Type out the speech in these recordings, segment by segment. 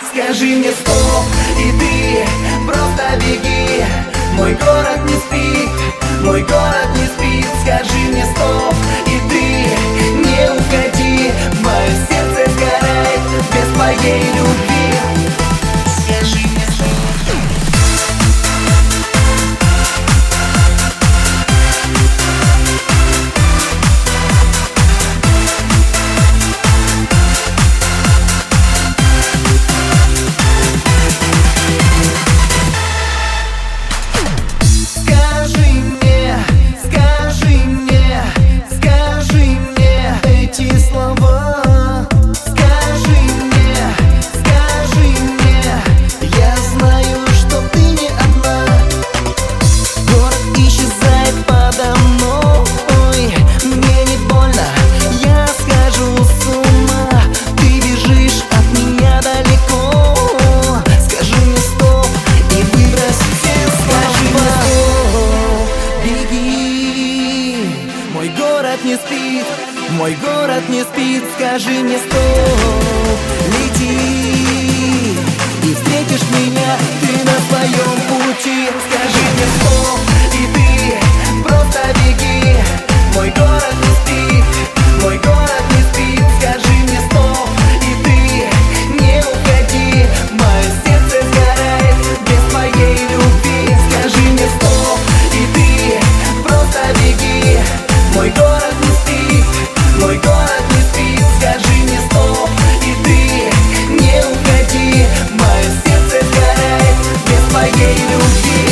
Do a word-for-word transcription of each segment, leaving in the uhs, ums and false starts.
Скажи мне стоп, и ты просто беги. Мой город не спит, мой город не спит. Скажи мне стоп, и ты не уходи. Мое сердце сгорает без твоей любви. Скажи мне стоп. Не спит, мой город не спит. Скажи мне стоп, лети, и встретишь меня ты на своем пути. Скажи мне стоп, и ты просто беги. Мой город не спит, мой город не спит. Скажи мне стоп, и ты не уходи. Мое сердце сгорает без твоей любви. Скажи мне стоп, и ты просто беги. Мой город не спит, мой город не спит. Скажи мне стоп, и ты не уходи. Мое сердце сгорает без твоей любви.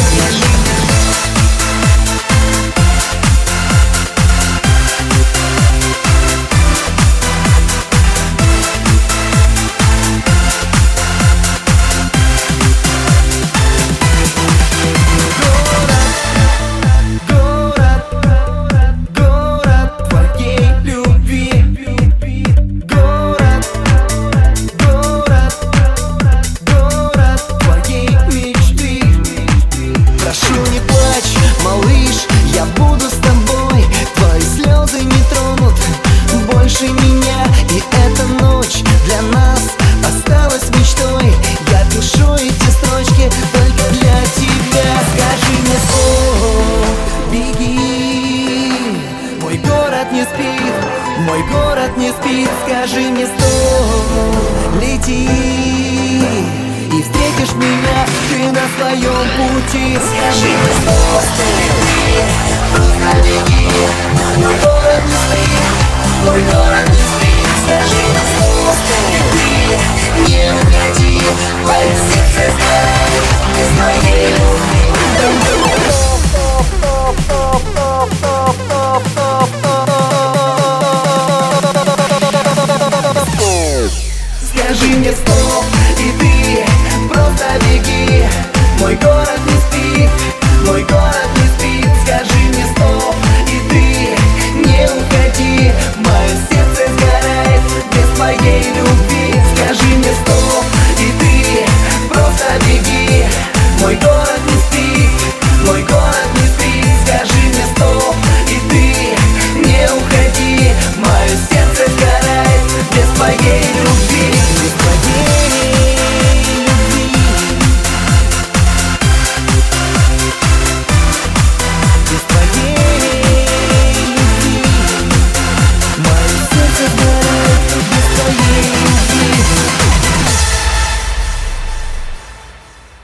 Меня, и эта ночь для нас осталась мечтой. Я пишу эти строчки только для тебя. Скажи мне стоп, беги. Мой город не спит, мой город не спит. Скажи мне стоп, лети, и встретишь меня ты на своем пути. Скажи мне стоп, лети, просто беги. Мой город не спит, мой город не спит. Скажи мне стоп, ты не уходи. Мое сердце сгорает без моей любви. Скажи мне стоп, и ты просто беги. Мой город не